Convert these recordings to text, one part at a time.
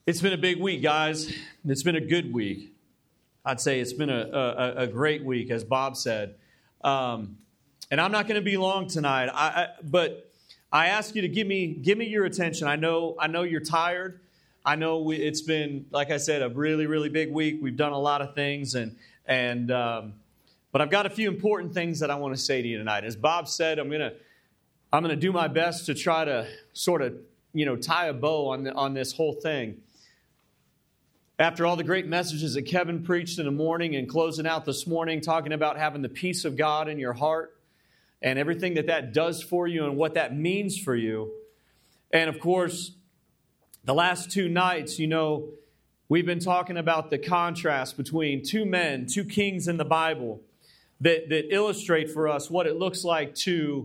It's been a big week, guys. It's been a good week. I'd say it's been a great week, as Bob said. And I'm not going to be long tonight. But I ask you to give me your attention. I know you're tired. I know it's been, like I said, a really, really big week. We've done a lot of things, but I've got a few important things that I want to say to you tonight. As Bob said, I'm going to do my best to try to sort of tie a bow on this whole thing. After all the great messages that Kevin preached in the morning and closing out this morning, talking about having the peace of God in your heart and everything that does for you and what that means for you. And of course, the last two nights, we've been talking about the contrast between two men, two kings in the Bible that illustrate for us what it looks like to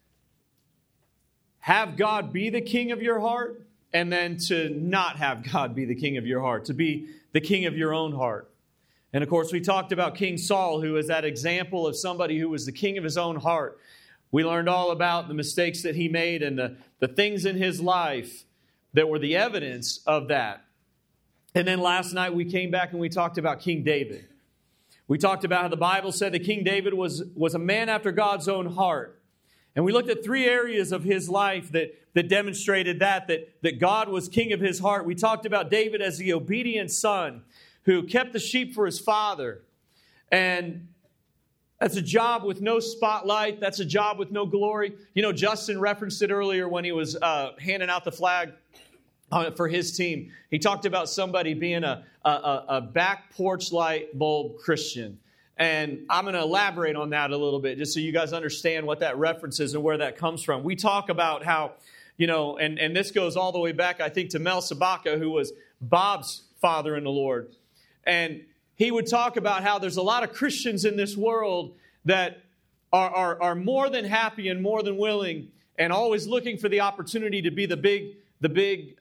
have God be the king of your heart, and then to not have God be the king of your heart, to be the king of your own heart. And of course, we talked about King Saul, who is that example of somebody who was the king of his own heart. We learned all about the mistakes that he made and the things in his life that were the evidence of that. And then last night we came back and we talked about King David. We talked about how the Bible said that King David was a man after God's own heart. And we looked at three areas of his life that demonstrated that God was king of his heart. We talked about David as the obedient son who kept the sheep for his father. And that's a job with no spotlight. That's a job with no glory. Justin referenced it earlier when he was handing out the flag for his team. He talked about somebody being a back porch light bulb Christian. And I'm going to elaborate on that a little bit just so you guys understand what that reference is and where that comes from. We talk about how, and this goes all the way back, I think, to Mel Sabaka, who was Bob's father in the Lord. And he would talk about how there's a lot of Christians in this world that are more than happy and more than willing and always looking for the opportunity to be the big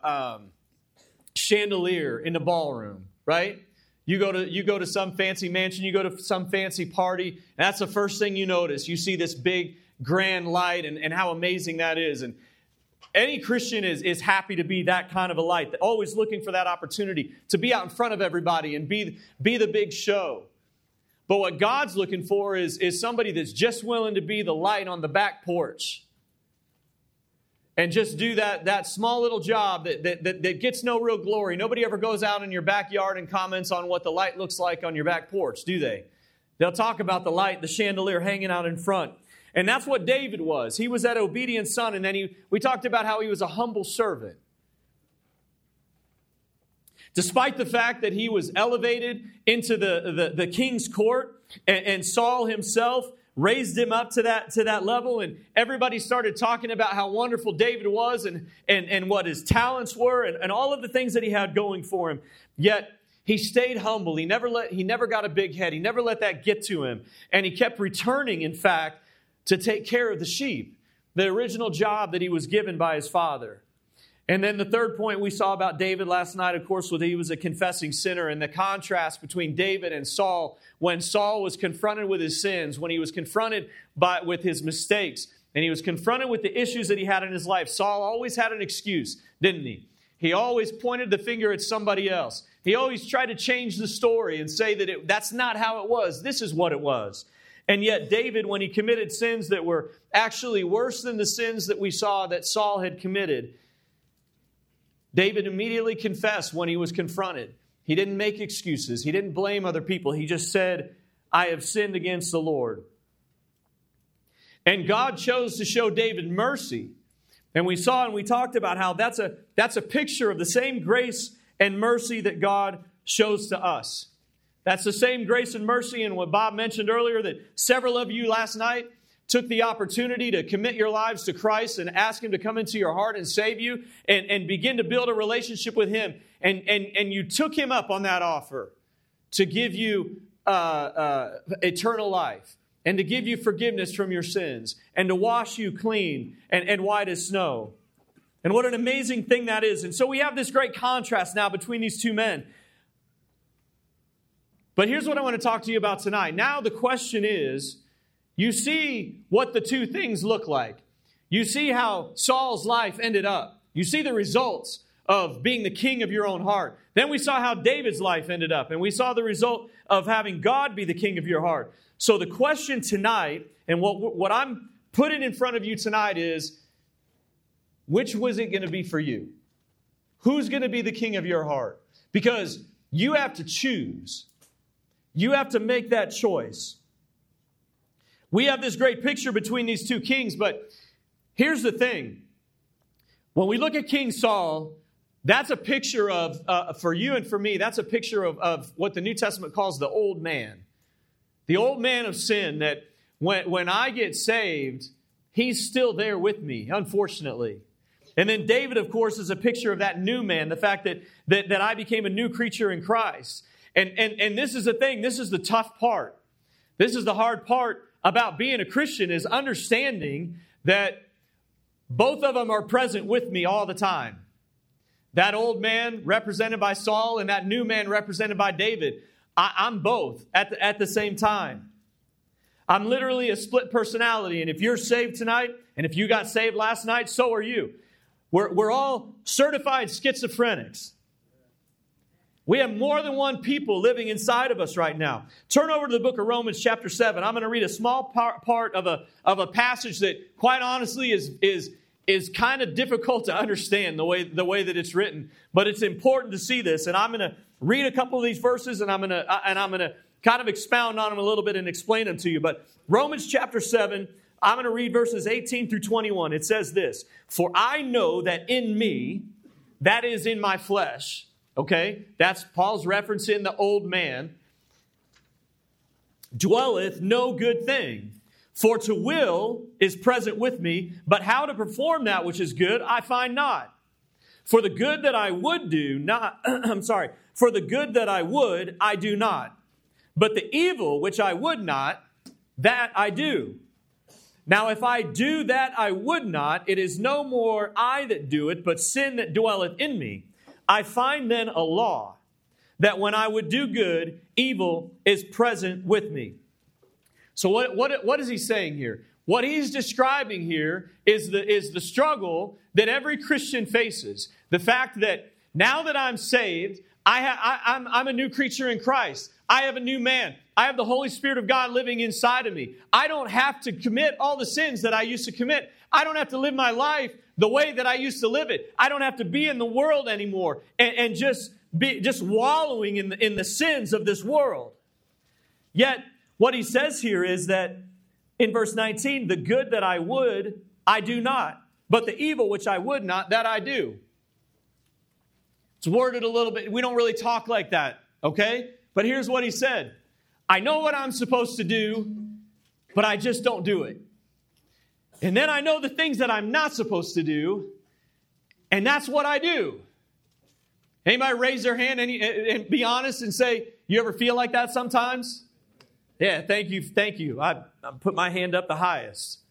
chandelier in the ballroom, right? You go to some fancy mansion, you go to some fancy party, and that's the first thing you notice. You see this big, grand light and how amazing that is. And any Christian is happy to be that kind of a light, always looking for that opportunity to be out in front of everybody and be the big show. But what God's looking for is somebody that's just willing to be the light on the back porch. And just do that small little job that gets no real glory. Nobody ever goes out in your backyard and comments on what the light looks like on your back porch, do they? They'll talk about the light, the chandelier hanging out in front. And that's what David was. He was that obedient son. And then we talked about how he was a humble servant. Despite the fact that he was elevated into the king's court, and Saul himself raised him up to that level, and everybody started talking about how wonderful David was and what his talents were and all of the things that he had going for him. Yet he stayed humble. He never got a big head. He never let that get to him. And he kept returning, in fact, to take care of the sheep, the original job that he was given by his father. And then the third point we saw about David last night, of course, was he was a confessing sinner, and the contrast between David and Saul, when Saul was confronted with his sins, when he was confronted with his mistakes, and he was confronted with the issues that he had in his life, Saul always had an excuse, didn't he? He always pointed the finger at somebody else. He always tried to change the story and say that that's not how it was. This is what it was. And yet David, when he committed sins that were actually worse than the sins that we saw that Saul had committed, David immediately confessed when he was confronted. He didn't make excuses. He didn't blame other people. He just said, I have sinned against the Lord. And God chose to show David mercy. And we saw and we talked about how that's a picture of the same grace and mercy that God shows to us. That's the same grace and mercy, and what Bob mentioned earlier, that several of you last night took the opportunity to commit your lives to Christ and ask Him to come into your heart and save you and begin to build a relationship with Him. And you took Him up on that offer to give you eternal life and to give you forgiveness from your sins and to wash you clean and white as snow. And what an amazing thing that is. And so we have this great contrast now between these two men. But here's what I want to talk to you about tonight. Now the question is, you see what the two things look like. You see how Saul's life ended up. You see the results of being the king of your own heart. Then we saw how David's life ended up, and we saw the result of having God be the king of your heart. So the question tonight, and what I'm putting in front of you tonight is, which was it going to be for you? Who's going to be the king of your heart? Because you have to choose. You have to make that choice. We have this great picture between these two kings, but here's the thing. When we look at King Saul, that's a picture of, for you and for me, that's a picture of what the New Testament calls the old man. The old man of sin that when I get saved, he's still there with me, unfortunately. And then David, of course, is a picture of that new man, the fact that I became a new creature in Christ. And this is the thing, this is the tough part. This is the hard part about being a Christian, is understanding that both of them are present with me all the time. That old man represented by Saul and that new man represented by David. I'm both at the same time. I'm literally a split personality. And if you're saved tonight, and if you got saved last night, so are you. We're all certified schizophrenics. We have more than one people living inside of us right now. Turn over to the book of Romans chapter 7. I'm going to read a small part of a passage that, quite honestly, is kind of difficult to understand the way that it's written. But it's important to see this. And I'm going to read a couple of these verses, and I'm going to kind of expound on them a little bit and explain them to you. But Romans chapter 7, I'm going to read verses 18 through 21. It says this: "For I know that in me, that is in my flesh," okay, that's Paul's reference in the old man, "dwelleth no good thing. For to will is present with me, but how to perform that which is good I find not. For the good that I would do not, for the good that I would, I do not. But the evil which I would not, that I do. Now if I do that I would not, it is no more I that do it, but sin that dwelleth in me. I find then a law, that when I would do good, evil is present with me." So what is he saying here? What he's describing here is the struggle that every Christian faces. The fact that now that I'm saved, I'm a new creature in Christ. I have a new man. I have the Holy Spirit of God living inside of me. I don't have to commit all the sins that I used to commit. I don't have to live my life the way that I used to live it. I don't have to be in the world anymore and just wallowing in the sins of this world. Yet, what he says here is that in verse 19, "The good that I would, I do not. But the evil which I would not, that I do." It's worded a little bit. We don't really talk like that, okay? But here's what he said. I know what I'm supposed to do, but I just don't do it. And then I know the things that I'm not supposed to do, and that's what I do. Anybody raise their hand and be honest and say, you ever feel like that sometimes? Yeah, thank you. I put my hand up the highest.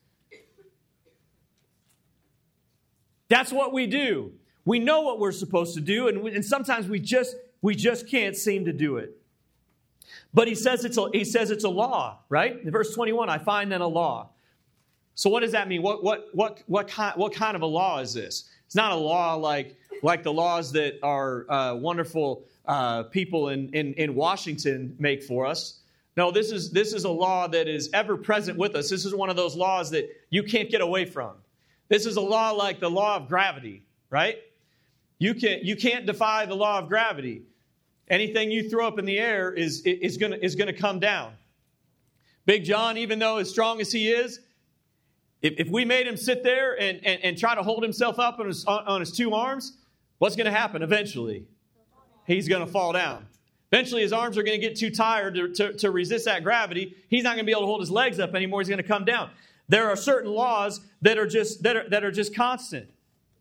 That's what we do. We know what we're supposed to do, and sometimes we just can't seem to do it. But he says it's a law, right? In verse 21, I find then a law. So what does that mean? What kind of a law is this? It's not a law like the laws that our wonderful people in Washington make for us. No, this is a law that is ever present with us. This is one of those laws that you can't get away from. This is a law like the law of gravity, right? You can't defy the law of gravity. Anything you throw up in the air is going to come down. Big John, even though as strong as he is, if we made him sit there and try to hold himself up on his two arms, what's going to happen eventually? He's going to fall down. Eventually his arms are going to get too tired to resist that gravity. He's not going to be able to hold his legs up anymore. He's going to come down. There are certain laws that are just constant.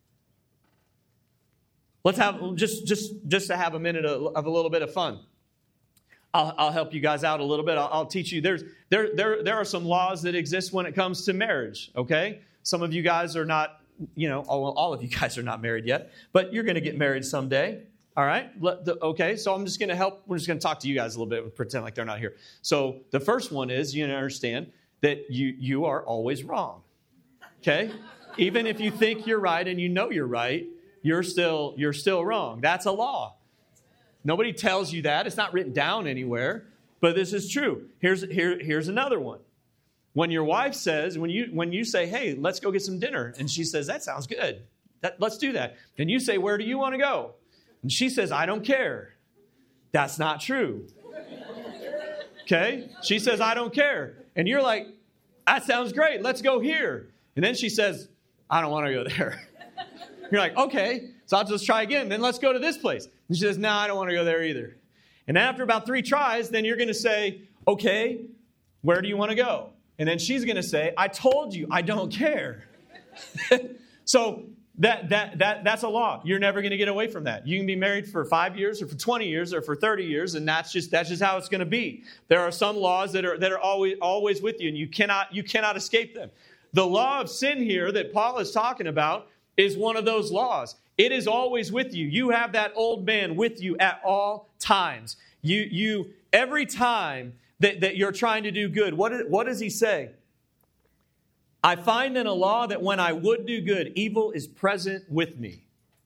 Let's have just to have a minute of a little bit of fun. I'll help you guys out a little bit. I'll teach you. There are some laws that exist when it comes to marriage. Okay, some of you guys are not. All of you guys are not married yet, but you're going to get married someday. All right. Okay. So I'm just going to help. We're just going to talk to you guys a little bit and pretend like they're not here. So the first one is you understand that you are always wrong. Okay. Even if you think you're right and you know you're right, you're still wrong. That's a law. Nobody tells you that. It's not written down anywhere, but this is true. Here's another one. When your wife says, when you say, hey, let's go get some dinner, and she says, that sounds good. Let's do that. And you say, where do you want to go? And she says, I don't care. That's not true. Okay? She says, I don't care. And you're like, that sounds great. Let's go here. And then she says, I don't want to go there. You're like, okay, so I'll just try again. Then let's go to this place. And she says, no, I don't want to go there either. And after about 3 tries, then you're going to say, okay, where do you want to go? And then she's going to say, I told you, I don't care. So that's a law. You're never going to get away from that. You can be married for 5 years or for 20 years or for 30 years, and that's just how it's going to be. There are some laws that are always with you, and you cannot escape them. The law of sin here that Paul is talking about is one of those laws. It is always with you. You have that old man with you at all times. You every time that you're trying to do good, what does he say? I find in a law that when I would do good, evil is present with me.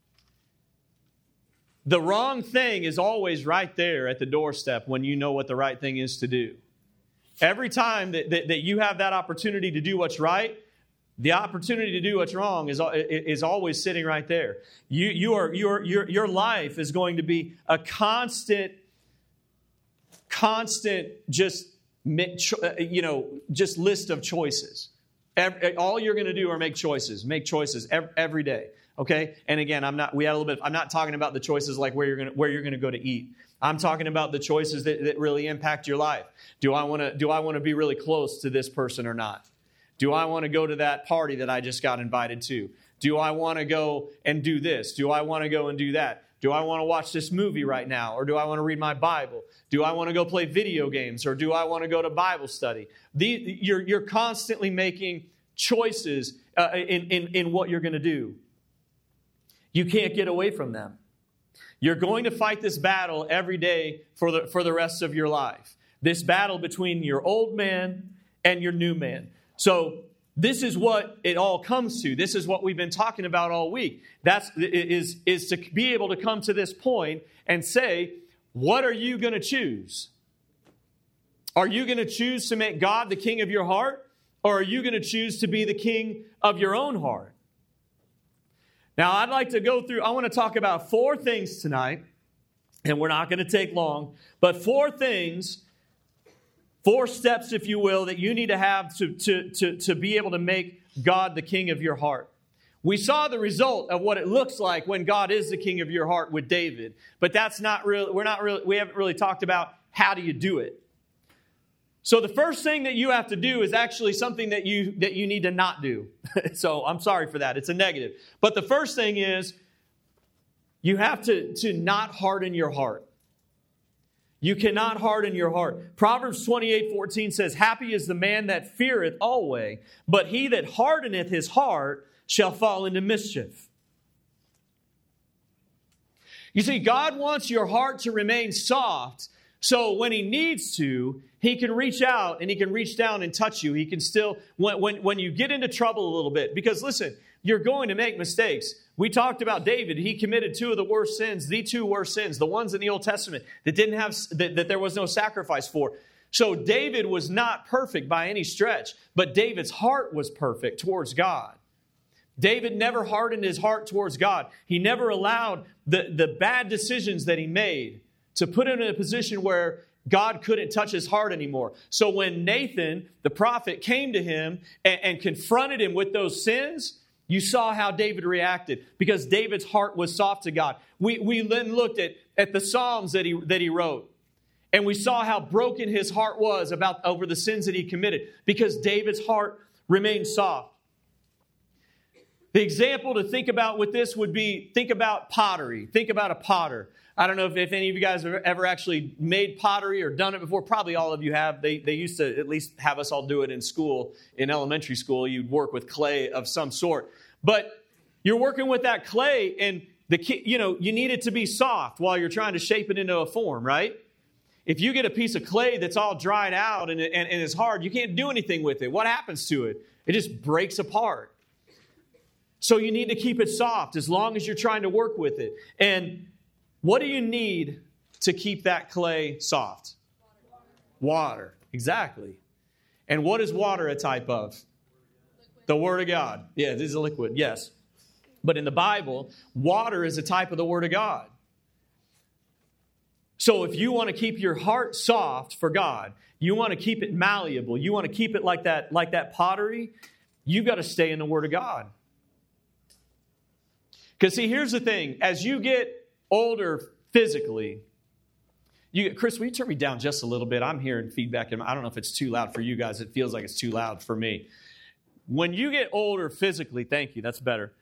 The wrong thing is always right there at the doorstep when you know what the right thing is to do. Every time that you have that opportunity to do what's right, the opportunity to do what's wrong is always sitting right there. Your life is going to be a constant just list of choices. All you're going to do are make choices every day. Okay, and again, I'm not talking about the choices like where you're going to go to eat. I'm talking about the choices that really impact your life. Do I want to be really close to this person or not? Do I want to go to that party that I just got invited to? Do I want to go and do this? Do I want to go and do that? Do I want to watch this movie right now? Or do I want to read my Bible? Do I want to go play video games? Or do I want to go to Bible study? You're constantly making choices in what you're going to do. You can't get away from them. You're going to fight this battle every day for the rest of your life. This battle between your old man and your new man. So this is what it all comes to. This is what we've been talking about all week. Is to be able to come to this point and say, what are you going to choose? Are you going to choose to make God the king of your heart? Or are you going to choose to be the king of your own heart? Now, I'd like to I want to talk about 4 things tonight, and we're not going to take long, but 4 things, 4 steps, if you will, that you need to have to be able to make God the king of your heart. We saw the result of what it looks like when God is the king of your heart with David, but we haven't really talked about how do you do it. So the first thing that you have to do is actually something that you need to not do. So I'm sorry for that. It's a negative. But the first thing is you have to not harden your heart. You cannot harden your heart. Proverbs 28:14 says, happy is the man that feareth always, but he that hardeneth his heart shall fall into mischief. You see, God wants your heart to remain soft, so when he needs to, he can reach out and he can reach down and touch you. He can still, when you get into trouble a little bit, because listen, you're going to make mistakes. We talked about David. He committed 2 of the worst sins, the 2 worst sins, the ones in the Old Testament that there was no sacrifice for. So David was not perfect by any stretch, but David's heart was perfect towards God. David never hardened his heart towards God. He never allowed the bad decisions that he made to put him in a position where God couldn't touch his heart anymore. So when Nathan, the prophet, came to him and confronted him with those sins, you saw how David reacted because David's heart was soft to God. We then looked at the Psalms that he wrote, and we saw how broken his heart was over the sins that he committed because David's heart remained soft. The example to think about with this would be, think about pottery. Think about a potter. I don't know if any of you guys have ever actually made pottery or done it before. Probably all of you have. They used to at least have us all do it in school, in elementary school. You'd work with clay of some sort. But you're working with that clay, and you need it to be soft while you're trying to shape it into a form, right? If you get a piece of clay that's all dried out and it's hard, you can't do anything with it. What happens to it? It just breaks apart. So you need to keep it soft as long as you're trying to work with it. And what do you need to keep that clay soft? Water. Exactly. And what is water a type of? The Word of God. Yeah, this is a liquid, yes. But in the Bible, water is a type of the Word of God. So if you want to keep your heart soft for God, you want to keep it malleable, you want to keep it like that pottery, you've got to stay in the Word of God. Because see, here's the thing. As you get older physically, Chris, will you turn me down just a little bit? I'm hearing feedback. And I don't know if it's too loud for you guys. It feels like it's too loud for me. When you get older physically, thank you, that's better.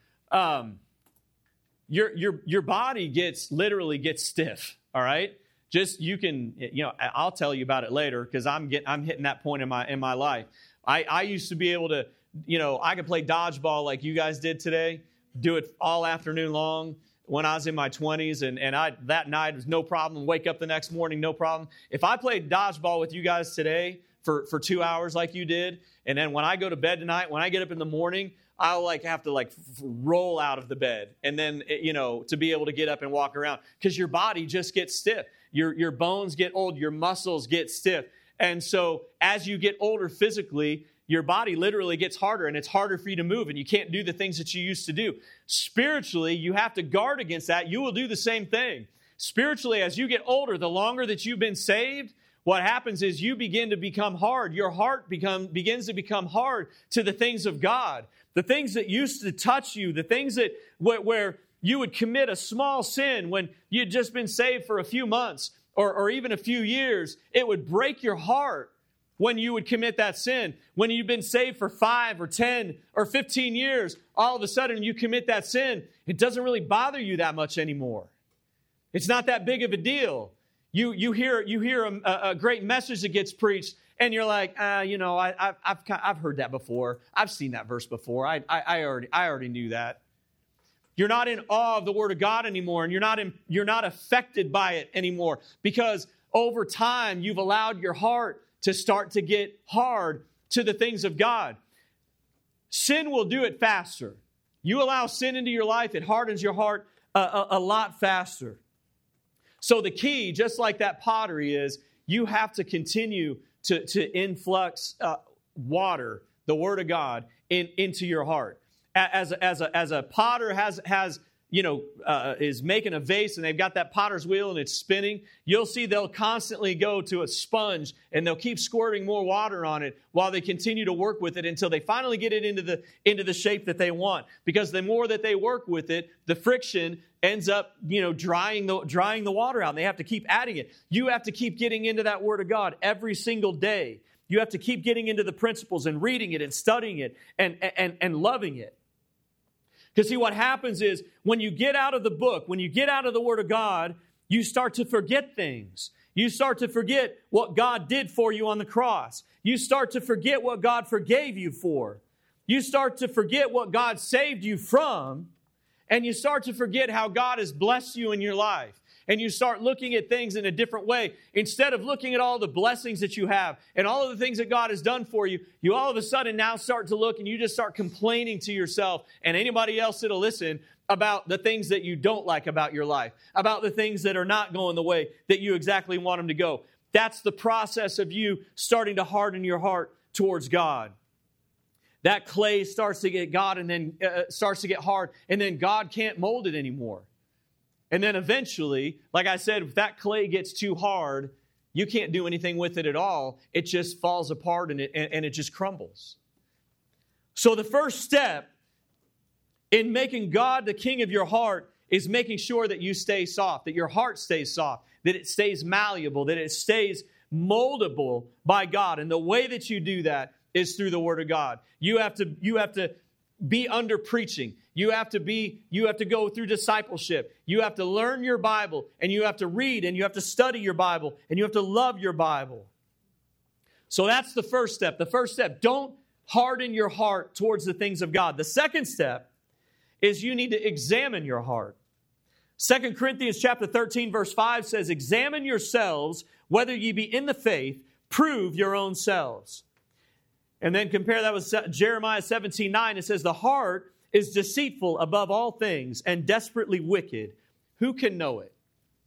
Your body literally gets stiff, all right? I'll tell you about it later because I'm hitting that point in my life. I used to be able to, I could play dodgeball like you guys did today, do it all afternoon long when I was in my 20s, and that night was no problem. Wake up the next morning, no problem. If I played dodgeball with you guys today for 2 hours like you did, and then when I go to bed tonight, when I get up in the morning, I'll have to roll out of the bed, and then to be able to get up and walk around because your body just gets stiff. Your bones get old, your muscles get stiff, and so as you get older physically, your body literally gets harder, and it's harder for you to move, and you can't do the things that you used to do. Spiritually, you have to guard against that. You will do the same thing. Spiritually, as you get older, the longer that you've been saved, what happens is you begin to become hard. Your heart begins to become hard to the things of God. The things that used to touch you, the things that where you would commit a small sin when you'd just been saved for a few months or even a few years, it would break your heart when you would commit that sin. When you've been saved for 5 or 10 or 15 years, all of a sudden you commit that sin, it doesn't really bother you that much anymore. It's not that big of a deal. You hear a great message that gets preached, and you're like, I've heard that before. I've seen that verse before. I already knew that. You're not in awe of the Word of God anymore, and you're not affected by it anymore because over time you've allowed your heart to start to get hard to the things of God. Sin will do it faster. You allow sin into your life, it hardens your heart a lot faster. So the key, just like that pottery is, you have to continue to influx water, the Word of God, into your heart. As a potter is making a vase and they've got that potter's wheel and it's spinning, you'll see they'll constantly go to a sponge and they'll keep squirting more water on it while they continue to work with it until they finally get it into the shape that they want. Because the more that they work with it, the friction ends up, drying the water out, and they have to keep adding it. You have to keep getting into that Word of God every single day. You have to keep getting into the principles and reading it and studying it and loving it. Because see, what happens is when you get out of the book, when you get out of the Word of God, you start to forget things. You start to forget what God did for you on the cross. You start to forget what God forgave you for. You start to forget what God saved you from. And you start to forget how God has blessed you in your life. And you start looking at things in a different way. Instead of looking at all the blessings that you have and all of the things that God has done for you, you all of a sudden now start to look and you just start complaining to yourself and anybody else that'll listen about the things that you don't like about your life, about the things that are not going the way that you exactly want them to go. That's the process of you starting to harden your heart towards God. That clay starts to get God and then starts to get hard, and then God can't mold it anymore. And then eventually, like I said, if that clay gets too hard, you can't do anything with it at all. It just falls apart and it just crumbles. So the first step in making God the king of your heart is making sure that you stay soft, that your heart stays soft, that it stays malleable, that it stays moldable by God. And the way that you do that is through the Word of God. You have to be under preaching. You have to go through discipleship. You have to learn your Bible, and you have to read, and you have to study your Bible, and you have to love your Bible. So that's the first step. The first step, don't harden your heart towards the things of God. The second step is you need to examine your heart. 2 Corinthians chapter 13, verse 5 says, "Examine yourselves, whether ye be in the faith, prove your own selves." And then compare that with Jeremiah 17:9. It says, "The heart is deceitful above all things and desperately wicked. Who can know it?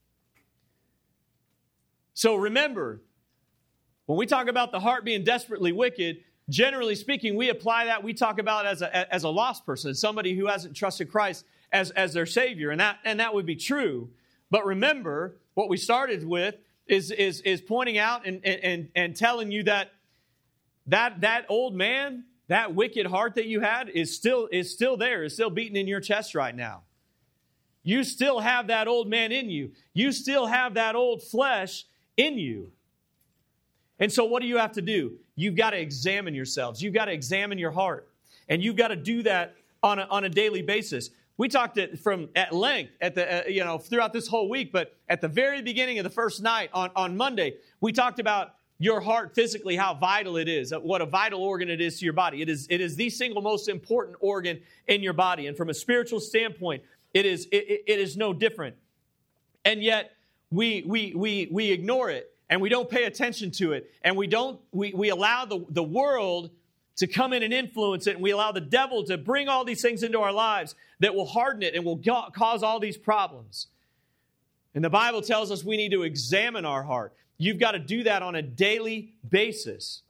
So remember, when we talk about the heart being desperately wicked, generally speaking, we apply that, we talk about it as a lost person, somebody who hasn't trusted Christ as their Savior. And that would be true. But remember, what we started with is pointing out and telling you that old man, that wicked heart that you had is still there, is still beating in your chest right now. You still have that old man in you. You still have that old flesh in you. And so what do you have to do? You've got to examine yourselves. You've got to examine your heart. And you've got to do that on a daily basis. We talked at length throughout this whole week, but at the very beginning of the first night on Monday, we talked about your heart physically, how vital it is, what a vital organ it is to your body. It is the single most important organ in your body. And from a spiritual standpoint, it is no different. And yet we ignore it. And we don't pay attention to it. And we allow the world to come in and influence it. And we allow the devil to bring all these things into our lives that will harden it and will cause all these problems. And the Bible tells us we need to examine our heart. You've got to do that on a daily basis.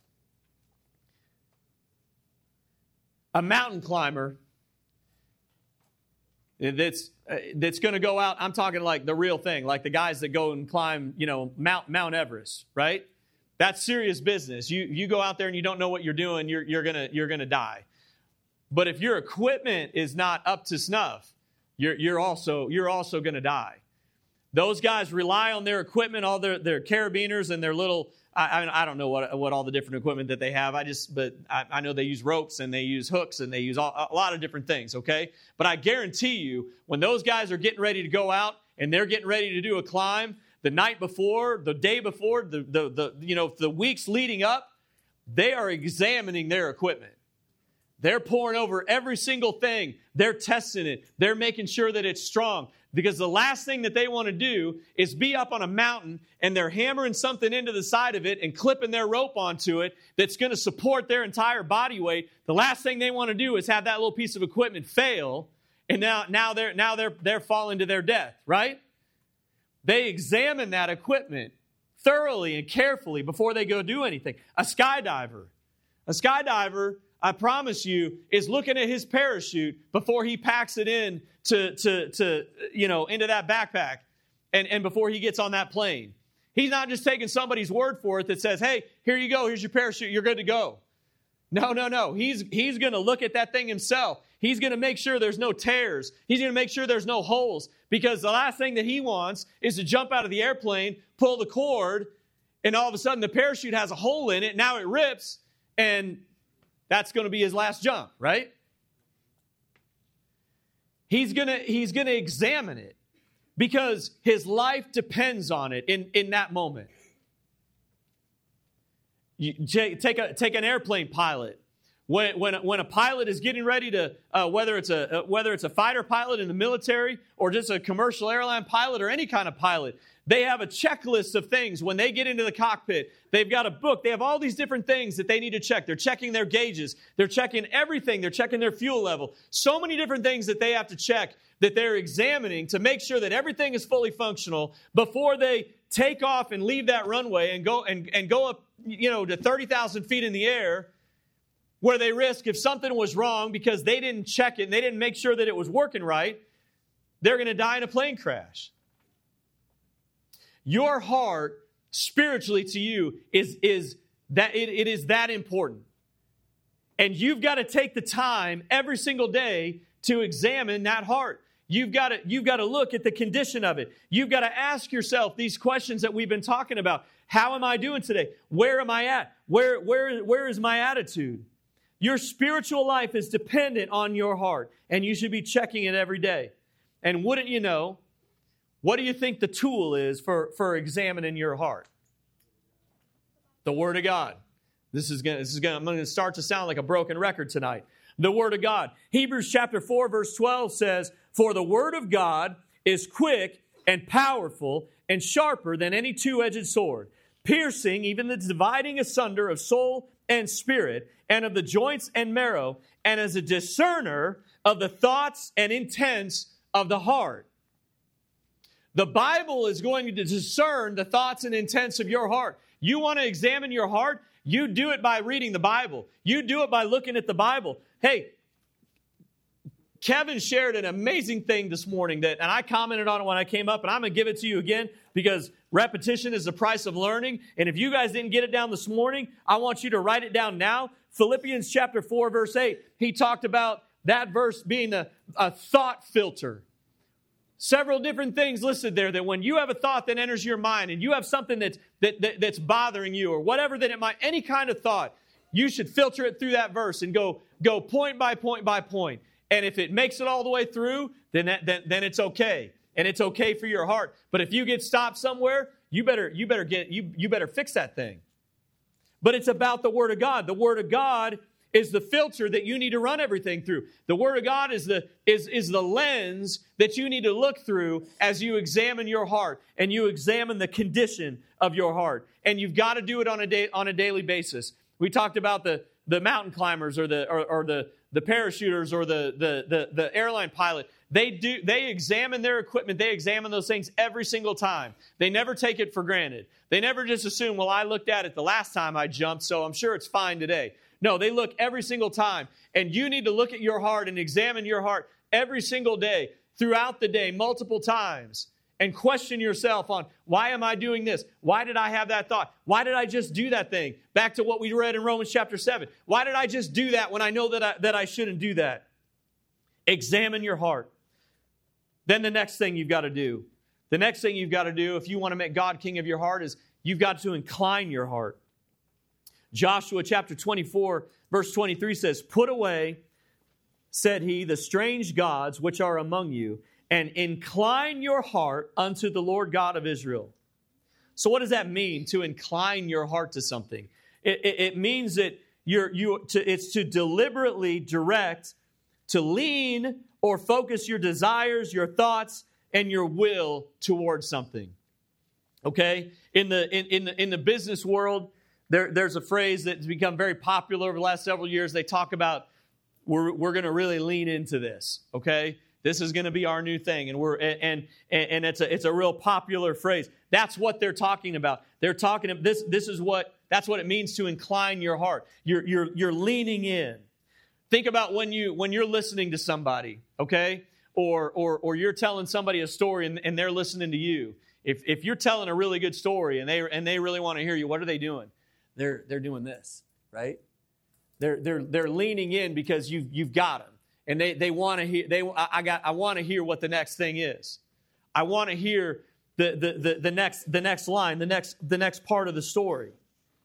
A mountain climber that's going to go out, I'm talking like the real thing, like the guys that go and climb, Mount Everest, right? That's serious business. You go out there and you don't know what you're doing, you're gonna die. But if your equipment is not up to snuff, you're also gonna die. Those guys rely on their equipment, all their carabiners and their little, I don't know what all the different equipment that they have. I know they use ropes and they use hooks and they use a lot of different things, okay? But I guarantee you, when those guys are getting ready to go out and they're getting ready to do a climb, the night before, the day before, the weeks leading up, they are examining their equipment. They're pouring over every single thing. They're testing it. They're making sure that it's strong. Because the last thing that they want to do is be up on a mountain and they're hammering something into the side of it and clipping their rope onto it that's going to support their entire body weight. The last thing they want to do is have that little piece of equipment fail, and now they're falling to their death, right? They examine that equipment thoroughly and carefully before they go do anything. A skydiver, I promise you, is looking at his parachute before he packs it in into that backpack and before he gets on that plane. He's not just taking somebody's word for it that says, hey, here you go, here's your parachute, you're good to go. No. He's going to look at that thing himself. He's going to make sure there's no tears. He's going to make sure there's no holes, because the last thing that he wants is to jump out of the airplane, pull the cord, and all of a sudden the parachute has a hole in it, now it rips, and that's going to be his last jump, right? He's going to examine it because his life depends on it in that moment. You take an airplane pilot. When a pilot is getting ready to, whether it's a fighter pilot in the military or just a commercial airline pilot or any kind of pilot, they have a checklist of things. When they get into the cockpit, they've got a book. They have all these different things that they need to check. They're checking their gauges. They're checking everything. They're checking their fuel level. So many different things that they have to check, that they're examining to make sure that everything is fully functional before they take off and leave that runway and go up, to 30,000 feet in the air, where they risk, if something was wrong because they didn't check it and they didn't make sure that it was working right, they're going to die in a plane crash. Your heart, spiritually to you, is that it is that important. And you've got to take the time every single day to examine that heart. You've got to look at the condition of it. You've got to ask yourself these questions that we've been talking about. How am I doing today? Where am I at? Where is my attitude? Your spiritual life is dependent on your heart, and you should be checking it every day. And wouldn't you know, what do you think the tool is for examining your heart? The Word of God. I'm going to start to sound like a broken record tonight. The Word of God. Hebrews chapter 4, verse 12 says, "For the Word of God is quick and powerful and sharper than any two-edged sword, piercing even the dividing asunder of soul and spirit, and of the joints and marrow, and as a discerner of the thoughts and intents of the heart. The Bible is going to discern the thoughts and intents of your heart. You want to examine your heart? You do it by reading the Bible. You do it by looking at the Bible. Hey, Kevin shared an amazing thing this morning and I commented on it when I came up, and I'm going to give it to you again because repetition is the price of learning. And if you guys didn't get it down this morning, I want you to write it down now. Philippians chapter 4, verse 8, he talked about that verse being a thought filter. Several different things listed there that when you have a thought that enters your mind and you have something that's bothering you or whatever that it might, any kind of thought, you should filter it through that verse and go point by point by point. And if it makes it all the way through, then it's okay. And it's okay for your heart. But if you get stopped somewhere, you better fix that thing. But it's about the Word of God. The Word of God is the filter that you need to run everything through. The Word of God is the lens that you need to look through as you examine your heart and you examine the condition of your heart. And you've got to do it on a daily basis. We talked about the mountain climbers or the parachuters or the airline pilot. They examine their equipment. They examine those things every single time. They never take it for granted. They never just assume, well, I looked at it the last time I jumped, so I'm sure it's fine today. No, they look every single time. And you need to look at your heart and examine your heart every single day, throughout the day, multiple times. And question yourself on, why am I doing this? Why did I have that thought? Why did I just do that thing? Back to what we read in Romans chapter 7. Why did I just do that when I know that I shouldn't do that? Examine your heart. Then the next thing you've got to do. The next thing you've got to do if you want to make God king of your heart is you've got to incline your heart. Joshua chapter 24, verse 23 says, "Put away, said he, the strange gods which are among you, and incline your heart unto the Lord God of Israel." So what does that mean, to incline your heart to something? It means that it's to deliberately direct, to lean or focus your desires, your thoughts, and your will towards something. Okay? In the business world, there's a phrase that's become very popular over the last several years. They talk about, we're going to really lean into this. Okay? This is going to be our new thing, and it's a real popular phrase. That's what they're talking about. They're talking this is that's what it means to incline your heart. You're leaning in. Think about when you're listening to somebody, okay, or you're telling somebody a story and they're listening to you. If you're telling a really good story and they really want to hear you, what are they doing? They're doing this, right? They're leaning in because you've got them. And they want to hear. I want to hear what the next thing is. I want to hear the next line, the next part of the story.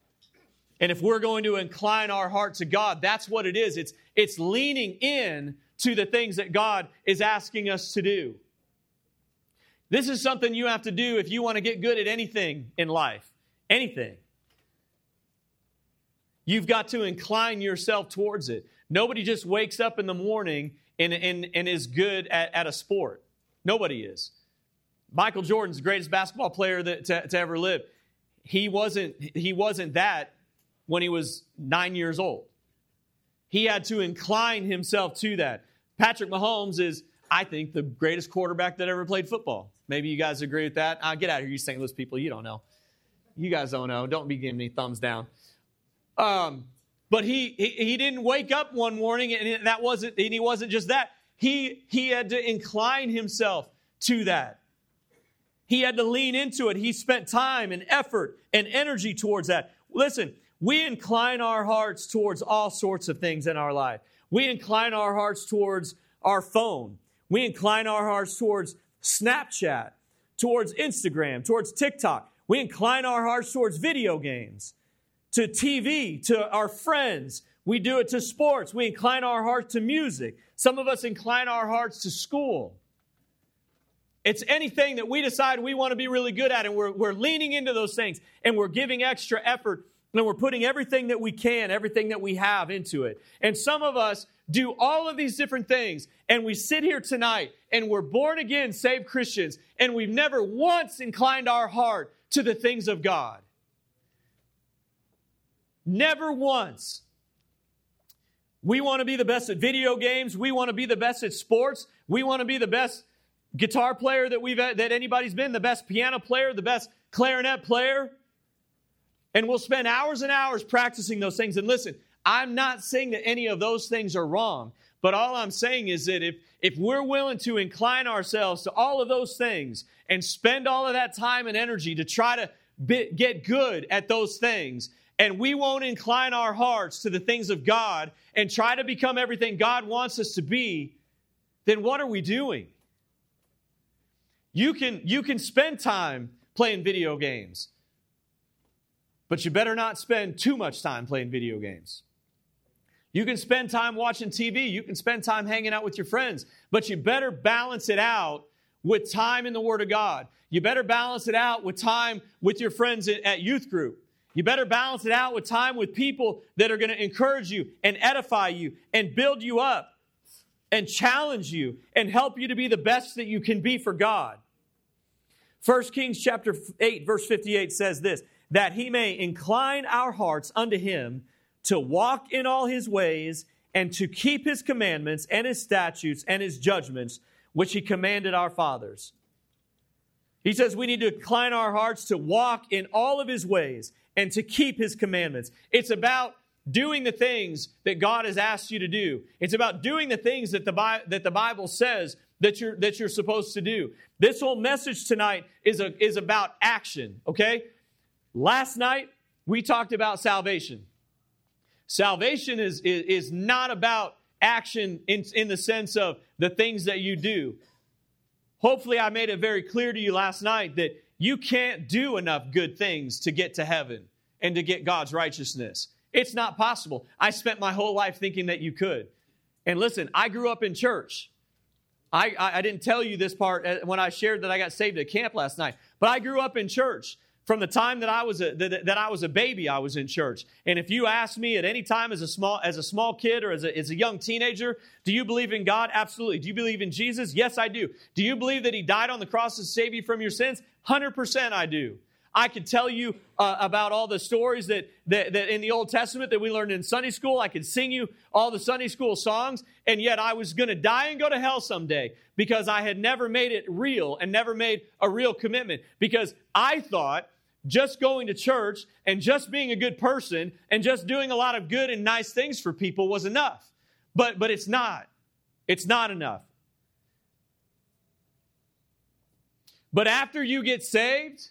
And if we're going to incline our heart to God, that's what it is. It's leaning in to the things that God is asking us to do. This is something you have to do if you want to get good at anything in life. Anything. You've got to incline yourself towards it. Nobody just wakes up in the morning and is good at a sport. Nobody is. Michael Jordan's the greatest basketball player to ever live. He wasn't that when he was 9 years old. He had to incline himself to that. Patrick Mahomes is, I think, the greatest quarterback that ever played football. Maybe you guys agree with that. Get out of here, you St. Louis people. You don't know. You guys don't know. Don't be giving me thumbs down. But he didn't wake up one morning and he wasn't just that. He had to incline himself to that. He had to lean into it. He spent time and effort and energy towards that. Listen, we incline our hearts towards all sorts of things in our life. We incline our hearts towards our phone. We incline our hearts towards Snapchat, towards Instagram, towards TikTok. We incline our hearts towards video games, to TV, to our friends. We do it to sports. We incline our hearts to music. Some of us incline our hearts to school. It's anything that we decide we want to be really good at, and we're leaning into those things, and we're giving extra effort, and we're putting everything that we can, everything that we have into it. And some of us do all of these different things, and we sit here tonight, and we're born again, saved Christians, and we've never once inclined our heart to the things of God. Never once. We want to be the best at video games. We want to be the best at sports. We want to be the best guitar player that anybody's been, the best piano player, the best clarinet player. And we'll spend hours and hours practicing those things. And listen, I'm not saying that any of those things are wrong. But all I'm saying is that if we're willing to incline ourselves to all of those things and spend all of that time and energy to try to get good at those things, and we won't incline our hearts to the things of God and try to become everything God wants us to be, then what are we doing? You can spend time playing video games, but you better not spend too much time playing video games. You can spend time watching TV. You can spend time hanging out with your friends, but you better balance it out with time in the Word of God. You better balance it out with time with your friends at youth group. You better balance it out with time with people that are going to encourage you and edify you and build you up and challenge you and help you to be the best that you can be for God. 1 Kings chapter 8, verse 58 says this, that He may incline our hearts unto Him to walk in all His ways and to keep His commandments and His statutes and His judgments, which He commanded our fathers. He says we need to incline our hearts to walk in all of His ways and to keep His commandments. It's about doing the things that God has asked you to do. It's about doing the things that the Bible says that you're supposed to do. This whole message tonight is about action, okay? Last night, we talked about salvation. Salvation is not about action in the sense of the things that you do. Hopefully, I made it very clear to you last night that you can't do enough good things to get to heaven and to get God's righteousness. It's not possible. I spent my whole life thinking that you could. And listen, I grew up in church. I didn't tell you this part when I shared that I got saved at camp last night, but I grew up in church. From the time that I was a baby, I was in church. And if you ask me at any time as a small kid or as a young teenager, do you believe in God? Absolutely. Do you believe in Jesus? Yes, I do. Do you believe that He died on the cross to save you from your sins? 100% I do. I could tell you about all the stories that in the Old Testament that we learned in Sunday school. I could sing you all the Sunday school songs, and yet I was going to die and go to hell someday because I had never made it real and never made a real commitment, because I thought just going to church and just being a good person and just doing a lot of good and nice things for people was enough. But it's not. It's not enough. But after you get saved,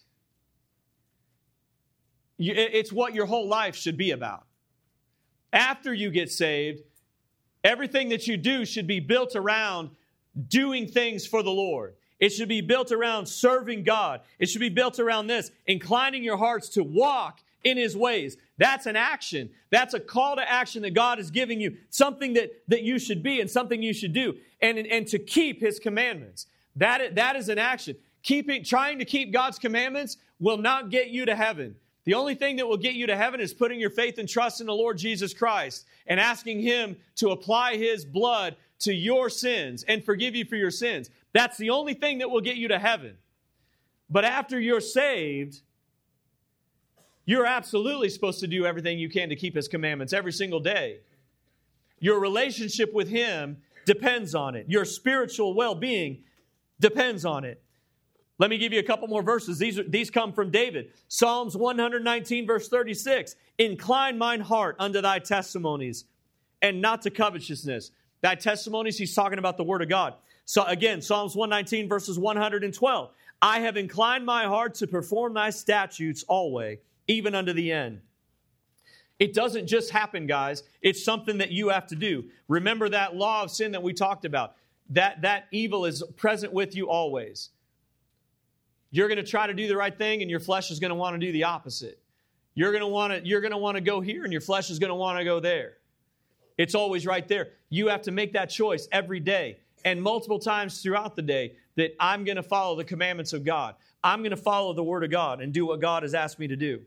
it's what your whole life should be about. After you get saved, everything that you do should be built around doing things for the Lord. It should be built around serving God. It should be built around this, inclining your hearts to walk in His ways. That's an action. That's a call to action that God is giving you, something that you should be and something you should do, and to keep His commandments. That is an action. Trying to keep God's commandments will not get you to heaven. The only thing that will get you to heaven is putting your faith and trust in the Lord Jesus Christ and asking Him to apply His blood to your sins and forgive you for your sins. That's the only thing that will get you to heaven. But after you're saved, you're absolutely supposed to do everything you can to keep His commandments every single day. Your relationship with Him depends on it. Your spiritual well-being depends on it. Let me give you a couple more verses. These come from David. Psalms 119, verse 36. Incline mine heart unto thy testimonies, and not to covetousness. Thy testimonies, he's talking about the Word of God. So again, Psalms 119, verses 112. I have inclined my heart to perform thy statutes always, even unto the end. It doesn't just happen, guys. It's something that you have to do. Remember that law of sin that we talked about. That evil is present with you always. You're going to try to do the right thing, and your flesh is going to want to do the opposite. You're going to want to go here, and your flesh is going to want to go there. It's always right there. You have to make that choice every day and multiple times throughout the day that I'm going to follow the commandments of God. I'm going to follow the Word of God and do what God has asked me to do.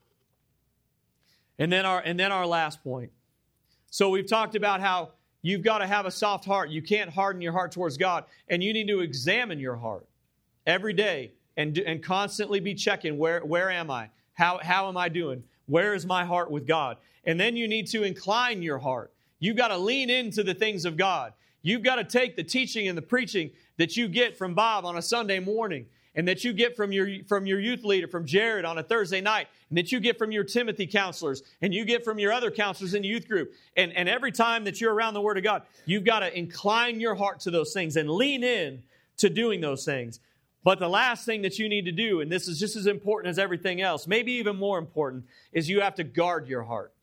And then our last point. So we've talked about how you've got to have a soft heart. You can't harden your heart towards God, and you need to examine your heart every day and constantly be checking where am I? How am I doing? Where is my heart with God? And then you need to incline your heart. You've got to lean into the things of God. You've got to take the teaching and the preaching that you get from Bob on a Sunday morning, and that you get from your youth leader, from Jared on a Thursday night, and that you get from your Timothy counselors, and you get from your other counselors in the youth group. And every time that you're around the Word of God, you've got to incline your heart to those things and lean in to doing those things. But the last thing that you need to do, and this is just as important as everything else, maybe even more important, is you have to guard your heart.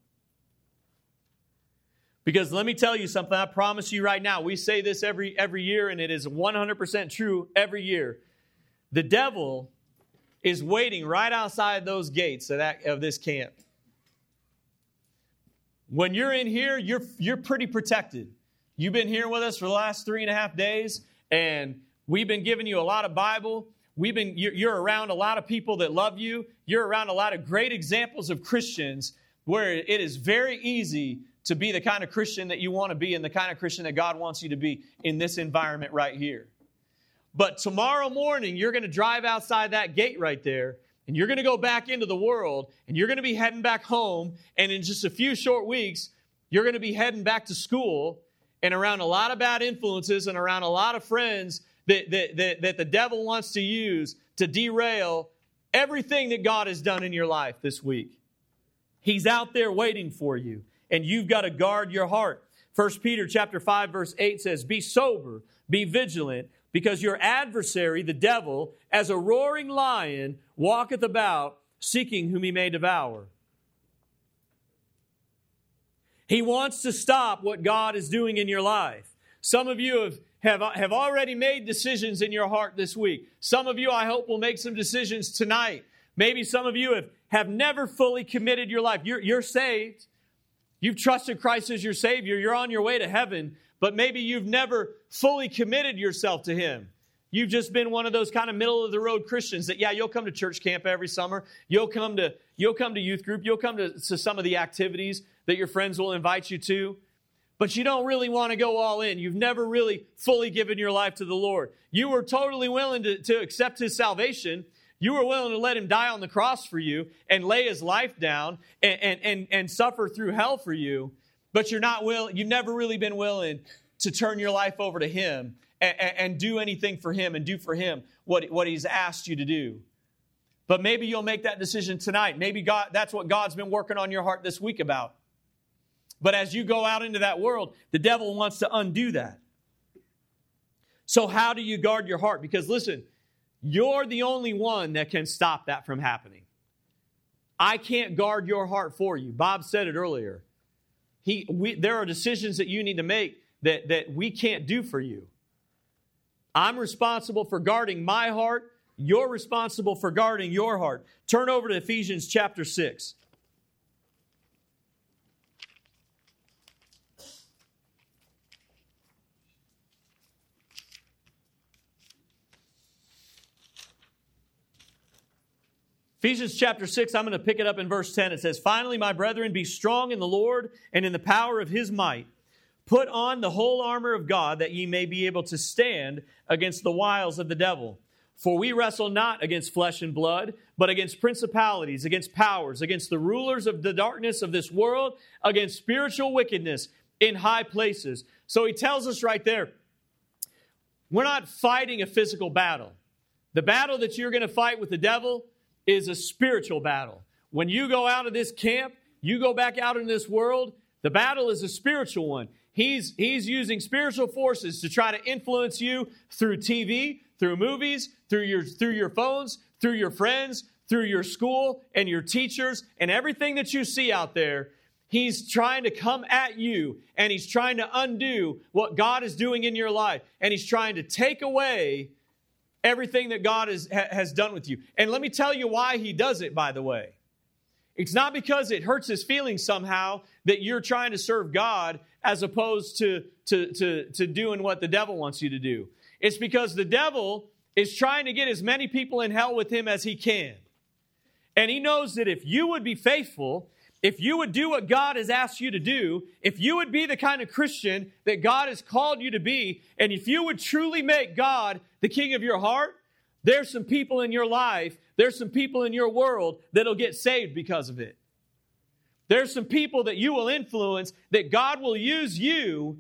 Because let me tell you something, I promise you right now, we say this every year, and it is 100% true every year. The devil is waiting right outside those gates of this camp. When you're in here, you're pretty protected. You've been here with us for the last 3.5 days, and we've been giving you a lot of Bible. You're around a lot of people that love you. You're around a lot of great examples of Christians where it is very easy to be the kind of Christian that you want to be and the kind of Christian that God wants you to be in this environment right here. But tomorrow morning, you're going to drive outside that gate right there, and you're going to go back into the world, and you're going to be heading back home, and in just a few short weeks, you're going to be heading back to school and around a lot of bad influences and around a lot of friends that the devil wants to use to derail everything that God has done in your life this week. He's out there waiting for you, and you've got to guard your heart. 1 Peter chapter 5, verse 8 says, "Be sober, be vigilant, because your adversary, the devil, as a roaring lion, walketh about, seeking whom he may devour." He wants to stop what God is doing in your life. Some of you have already made decisions in your heart this week. Some of you, I hope, will make some decisions tonight. Maybe some of you have never fully committed your life. You're saved. You've trusted Christ as your Savior. You're on your way to heaven. But maybe you've never fully committed yourself to Him. You've just been one of those kind of middle-of-the-road Christians that, you'll come to church camp every summer. You'll come to youth group. You'll come to some of the activities that your friends will invite you to. But you don't really want to go all in. You've never really fully given your life to the Lord. You were totally willing to accept His salvation. You were willing to let Him die on the cross for you and lay His life down and suffer through hell for you. But you've never really been willing to turn your life over to Him and do anything for Him and do for Him what He's asked you to do. But maybe you'll make that decision tonight. Maybe that's what God's been working on your heart this week about. But as you go out into that world, the devil wants to undo that. So how do you guard your heart? Because listen, you're the only one that can stop that from happening. I can't guard your heart for you. Bob said it earlier. There are decisions that you need to make that we can't do for you. I'm responsible for guarding my heart. You're responsible for guarding your heart. Turn over to Ephesians chapter 6. Ephesians chapter 6, I'm going to pick it up in verse 10. It says, "Finally, my brethren, be strong in the Lord and in the power of His might. Put on the whole armor of God, that ye may be able to stand against the wiles of the devil. For we wrestle not against flesh and blood, but against principalities, against powers, against the rulers of the darkness of this world, against spiritual wickedness in high places." So he tells us right there, we're not fighting a physical battle. The battle that you're going to fight with the devil is a spiritual battle. When you go out of this camp, you go back out in this world, the battle is a spiritual one. He's using spiritual forces to try to influence you through TV, through movies, through your phones, through your friends, through your school and your teachers and everything that you see out there. He's trying to come at you, and he's trying to undo what God is doing in your life, and he's trying to take away everything that God has done with you. And let me tell you why he does it, by the way. It's not because it hurts his feelings somehow that you're trying to serve God as opposed to doing what the devil wants you to do. It's because the devil is trying to get as many people in hell with him as he can. And he knows that if you would be faithful, if you would do what God has asked you to do, if you would be the kind of Christian that God has called you to be, and if you would truly make God the king of your heart, there's some people in your life, there's some people in your world that'll get saved because of it. There's some people that you will influence that God will use you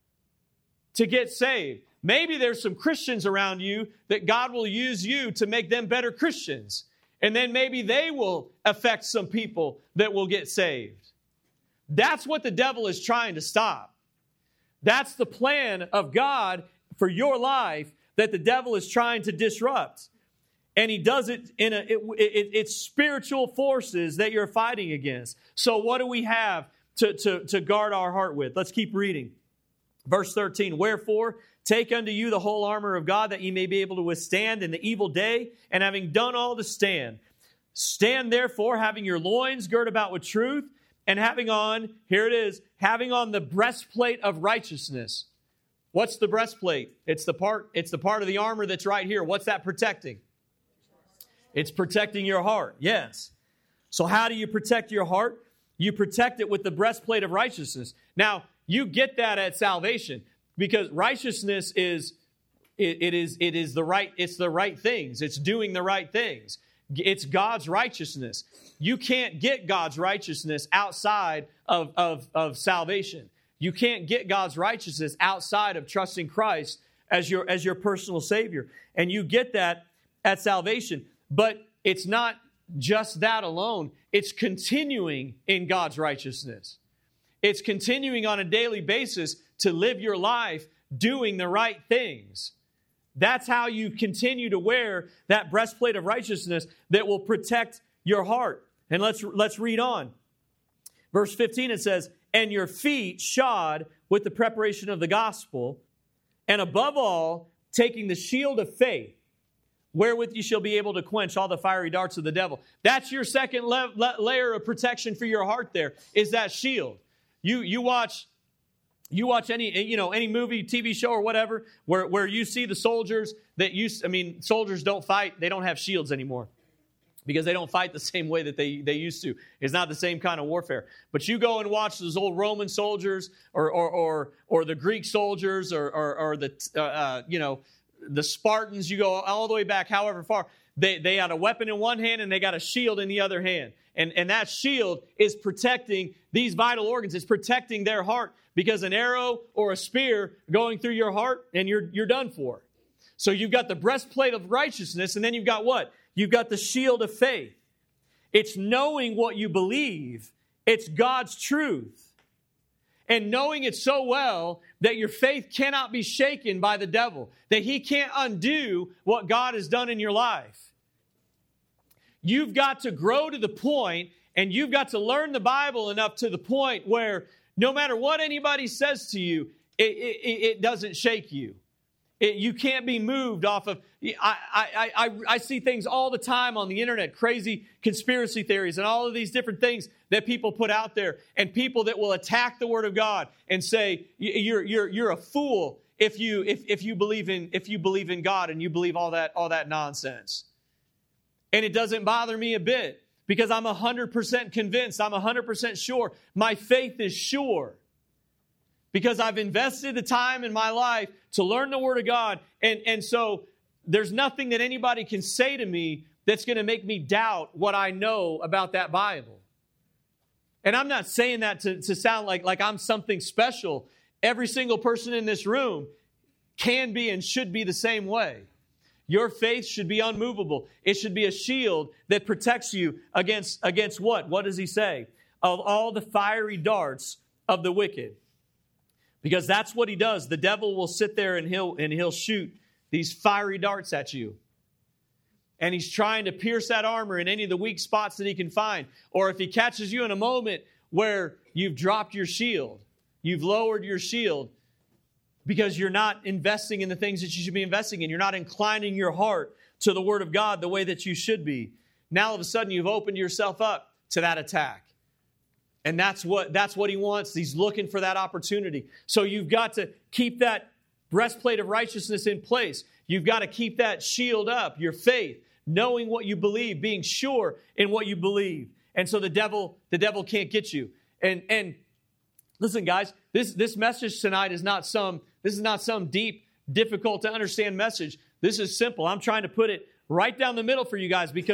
to get saved. Maybe there's some Christians around you that God will use you to make them better Christians. And then maybe they will affect some people that will get saved. That's what the devil is trying to stop. That's the plan of God for your life that the devil is trying to disrupt. And he does it it's spiritual forces that you're fighting against. So what do we have to guard our heart with? Let's keep reading. Verse 13, wherefore, take unto you the whole armor of God, that ye may be able to withstand in the evil day, and having done all to stand. Stand therefore, having your loins girt about with truth, and having on, here it is, having on the breastplate of righteousness. What's the breastplate? It's the part of the armor that's right here. What's that protecting? It's protecting your heart, yes. So how do you protect your heart? You protect it with the breastplate of righteousness. Now, you get that at salvation, because righteousness is the right things. It's doing the right things. It's God's righteousness. You can't get God's righteousness outside of salvation. You can't get God's righteousness outside of trusting Christ as your personal Savior. And you get that at salvation. But it's not just that alone. It's continuing in God's righteousness. It's continuing on a daily basis to live your life doing the right things. That's how you continue to wear that breastplate of righteousness that will protect your heart. And let's read on. Verse 15, it says, and your feet shod with the preparation of the gospel, and above all, taking the shield of faith, wherewith you shall be able to quench all the fiery darts of the devil. That's your second layer of protection for your heart there, is that shield. You watch any movie, TV show, or whatever, where you see the soldiers soldiers don't fight. They don't have shields anymore because they don't fight the same way that they used to. It's not the same kind of warfare. But you go and watch those old Roman soldiers or the Greek soldiers or the Spartans. You go all the way back, however far. They had a weapon in one hand and they got a shield in the other hand. And that shield is protecting these vital organs. It's protecting their heart, because an arrow or a spear going through your heart and you're done for. So you've got the breastplate of righteousness, and then you've got what? You've got the shield of faith. It's knowing what you believe. It's God's truth. And knowing it so well that your faith cannot be shaken by the devil, that he can't undo what God has done in your life. You've got to grow to the point, and you've got to learn the Bible enough to the point where no matter what anybody says to you, it doesn't shake you. You can't be moved off of... I see things all the time on the internet, crazy conspiracy theories and all of these different things that people put out there, and people that will attack the Word of God and say, you're a fool if you believe in God and you believe all that nonsense. And it doesn't bother me a bit, because I'm 100% convinced. I'm 100% sure. My faith is sure. Because I've invested the time in my life to learn the Word of God. And so there's nothing that anybody can say to me that's going to make me doubt what I know about that Bible. And I'm not saying that to sound like I'm something special. Every single person in this room can be and should be the same way. Your faith should be unmovable. It should be a shield that protects you against what? What does he say? Of all the fiery darts of the wicked. Because that's what he does. The devil will sit there and he'll shoot these fiery darts at you. And he's trying to pierce that armor in any of the weak spots that he can find. Or if he catches you in a moment where you've dropped your shield, you've lowered your shield, because you're not investing in the things that you should be investing in. You're not inclining your heart to the Word of God the way that you should be. Now all of a sudden you've opened yourself up to that attack. And that's what he wants. He's looking for that opportunity. So you've got to keep that breastplate of righteousness in place. You've got to keep that shield up, your faith, knowing what you believe, being sure in what you believe. And so the devil can't get you. And listen, guys, this message tonight is not some deep, difficult to understand message. This is simple. I'm trying to put it right down the middle for you guys, because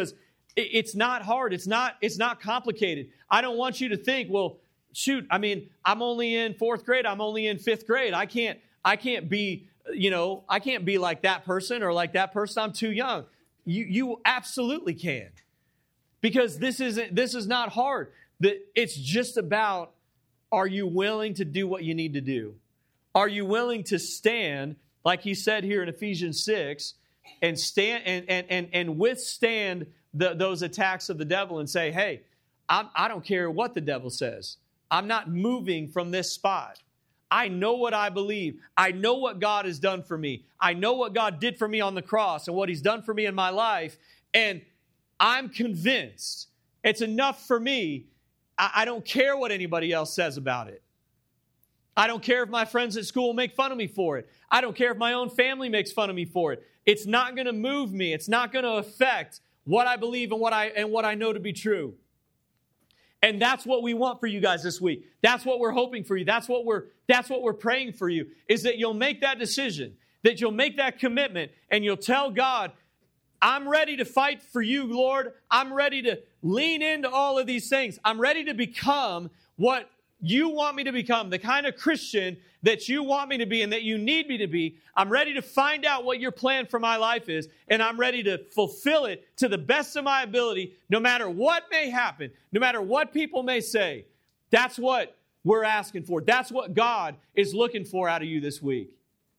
It's not hard. It's not complicated. I don't want you to think, well, shoot, I mean, I'm only in 4th grade. I'm only in 5th grade. I can't be, I can't be like that person or like that person. I'm too young. You absolutely can. Because this is not hard. It's just about, are you willing to do what you need to do? Are you willing to stand, like he said here in Ephesians 6, and stand and withstand those attacks of the devil and say, hey, I don't care what the devil says. I'm not moving from this spot. I know what I believe. I know what God has done for me. I know what God did for me on the cross and what he's done for me in my life. And I'm convinced it's enough for me. I don't care what anybody else says about it. I don't care if my friends at school make fun of me for it. I don't care if my own family makes fun of me for it. It's not going to move me. It's not going to affect what I believe and what I know to be true. And that's what we want for you guys this week. That's what we're hoping for you. That's what we're praying for you, is that you'll make that decision, that you'll make that commitment, and you'll tell God, I'm ready to fight for you, Lord. I'm ready to lean into all of these things. I'm ready to become what you want me to become, the kind of Christian that you want me to be and that you need me to be. I'm ready to find out what your plan for my life is, and I'm ready to fulfill it to the best of my ability, no matter what may happen, no matter what people may say. That's what we're asking for. That's what God is looking for out of you this week.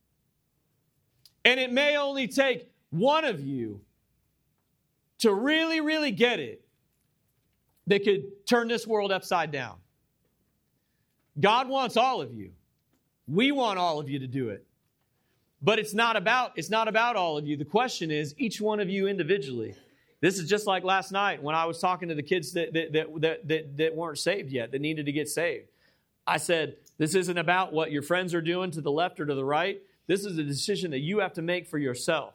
And it may only take one of you to really, really get it that could turn this world upside down. God wants all of you. We want all of you to do it. But it's not about all of you. The question is each one of you individually. This is just like last night when I was talking to the kids that weren't saved yet, that needed to get saved. I said, this isn't about what your friends are doing to the left or to the right. This is a decision that you have to make for yourself.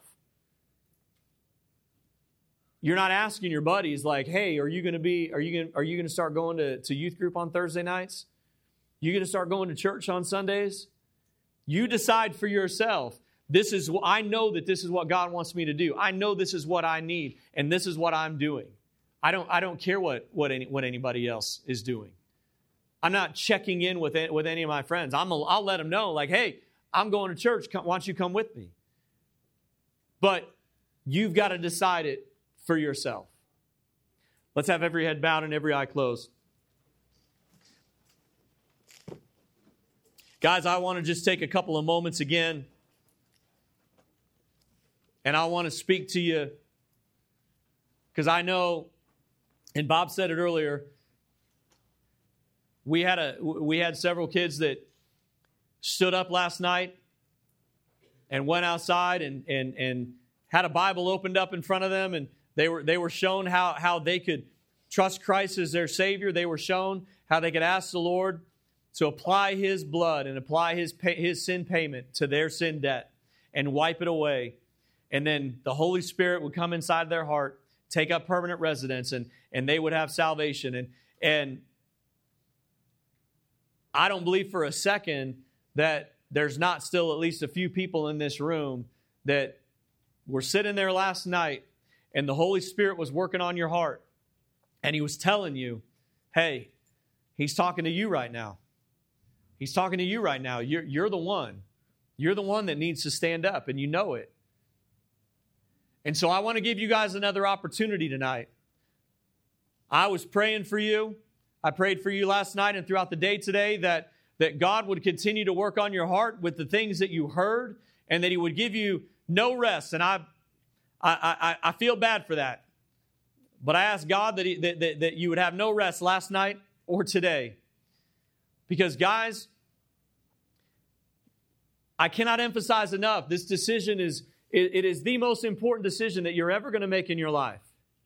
You're not asking your buddies like, hey, are you going to start going to youth group on Thursday nights? You going to start going to church on Sundays? You decide for yourself. I know that this is what God wants me to do. I know this is what I need, and this is what I'm doing. I don't care what anybody else is doing. I'm not checking in with any of my friends. I'll let them know, like, hey, I'm going to church. Why don't you come with me? But you've got to decide it for yourself. Let's have every head bowed and every eye closed. Guys, I want to just take a couple of moments again, and I want to speak to you because I know, and Bob said it earlier, we had several kids that stood up last night and went outside and had a Bible opened up in front of them, and they were shown how they could trust Christ as their Savior. They were shown how they could ask the Lord to apply His blood and apply His sin payment to their sin debt and wipe it away. And then the Holy Spirit would come inside their heart, take up permanent residence, and they would have salvation. And I don't believe for a second that there's not still at least a few people in this room that were sitting there last night and the Holy Spirit was working on your heart and He was telling you, hey, He's talking to you right now. He's talking to you right now. You're the one. You're the one that needs to stand up, and you know it. And so I want to give you guys another opportunity tonight. I was praying for you. I prayed for you last night and throughout the day today that God would continue to work on your heart with the things that you heard, and that He would give you no rest. And I feel bad for that. But I ask God that you would have no rest last night or today. Because, guys, I cannot emphasize enough, this decision is the most important decision that you're ever going to make in your life.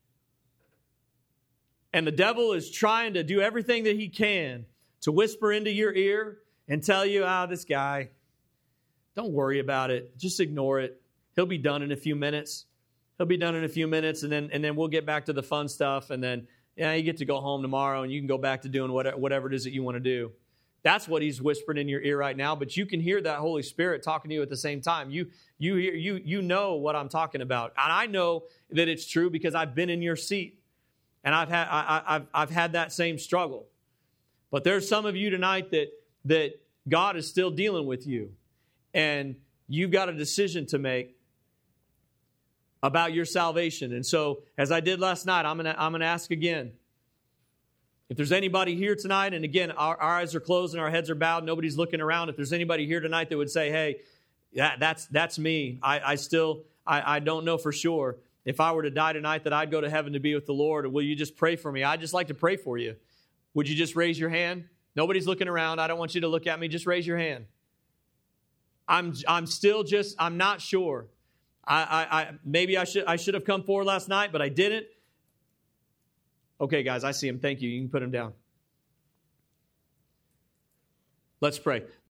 And the devil is trying to do everything that he can to whisper into your ear and tell you, this guy, don't worry about it. Just ignore it. He'll be done in a few minutes. And then we'll get back to the fun stuff, and then you get to go home tomorrow, and you can go back to doing whatever it is that you want to do. That's what he's whispering in your ear right now, but you can hear that Holy Spirit talking to you at the same time. You know what I'm talking about. And I know that it's true because I've been in your seat. And I've had that same struggle. But there's some of you tonight that God is still dealing with you. And you've got a decision to make about your salvation. And so, as I did last night, I'm gonna ask again. If there's anybody here tonight, and again, our eyes are closed and our heads are bowed, nobody's looking around. If there's anybody here tonight that would say, hey, that's me. I don't know for sure. If I were to die tonight, that I'd go to heaven to be with the Lord. Will you just pray for me? I'd just like to pray for you. Would you just raise your hand? Nobody's looking around. I don't want you to look at me. Just raise your hand. I'm not sure. Maybe I should have come forward last night, but I didn't. Okay, guys, I see him. Thank you. You can put him down. Let's pray.